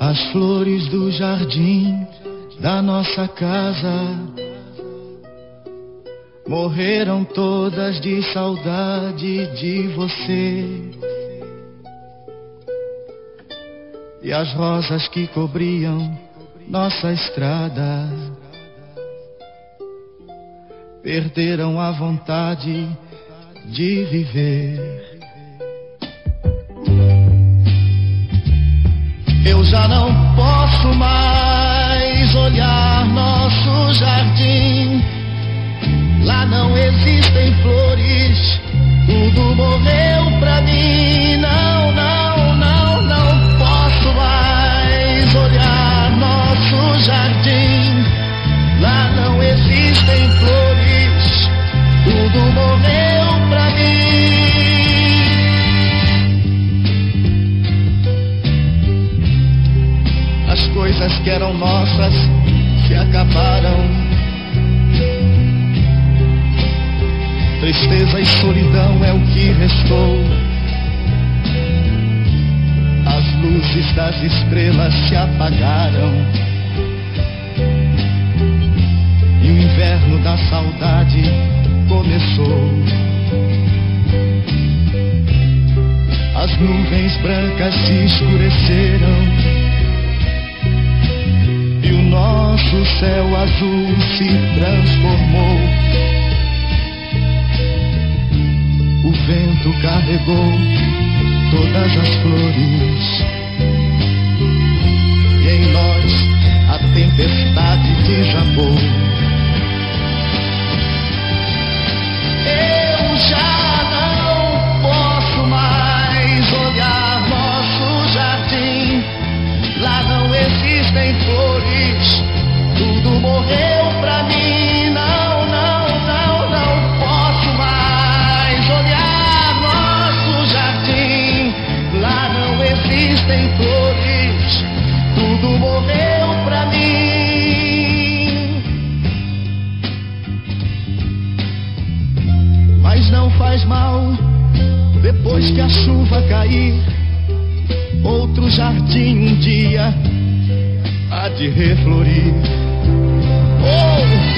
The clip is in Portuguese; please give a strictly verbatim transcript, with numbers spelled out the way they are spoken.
As flores do jardim da nossa casa morreram todas de saudade de você. E as rosas que cobriam nossa estrada perderam a vontade de viver. Eu já não posso mais olhar nosso jardim. Lá não existem flores, tudo morreu pra mim. Não, não, não, não posso mais olhar nosso jardim. Lá não existem flores, tudo morreu pra mim. As coisas que eram nossas se acabaram. Tristeza e solidão é o que restou. As luzes das estrelas se apagaram. E o inverno da saudade começou. As nuvens brancas se escureceram e o nosso céu azul se transformou. O vento carregou todas as flores e em nós a tempestade desabou. Eu já não posso mais olhar nosso jardim. Lá não existem flores, tudo morreu pra mim. Não, não, não, não posso mais olhar nosso jardim. Lá não existem flores, tudo morreu pra mim. Mas não faz mal, depois que a chuva cair, outro jardim um dia há de reflorir. Oh!